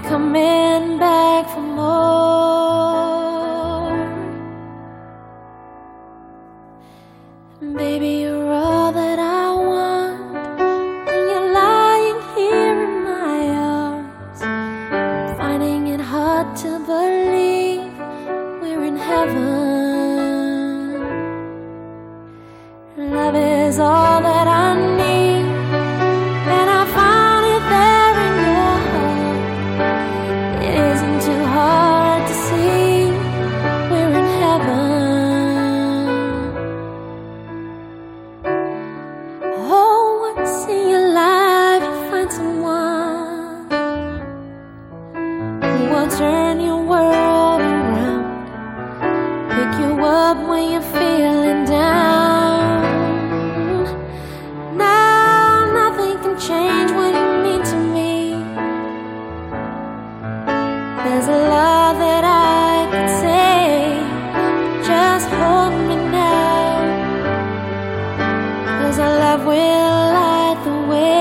coming back for more. Baby, you're all that I want, and you're lying here in my arms, finding it hard to believe we're in heaven. Love is all that I need, and I found it there in your heart. It isn't too hard to see we're in heaven. Oh, once in your life you find someone who will turn your world around, pick you up when you're feeling down. Change what you mean to me. There's a lot that I could say, just hold me now, 'cause our love will light the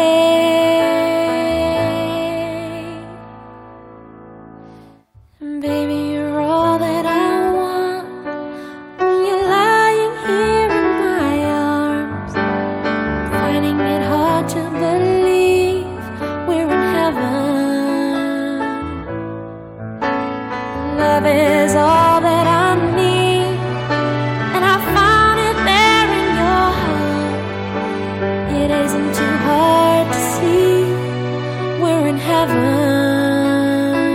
way. Baby, you're all that I want, when you're lying here in my arms, finding it hard to believe we're in heaven. Love is all that I need, and I found it there in your heart. It isn't too hard to see we're in heaven.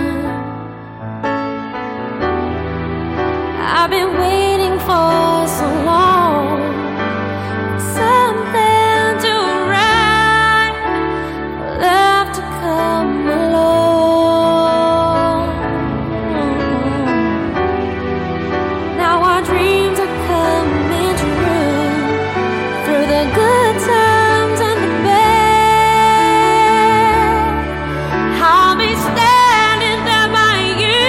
I've been waiting for so long, something to write, love to come along. Now our dreams are coming true, through the good times and the bad. I'll be standing there by you.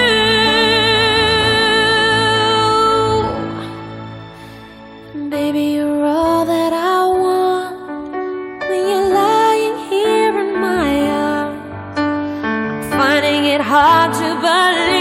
Baby, you're all that I want, when you're lying here in my arms, finding it hard to believe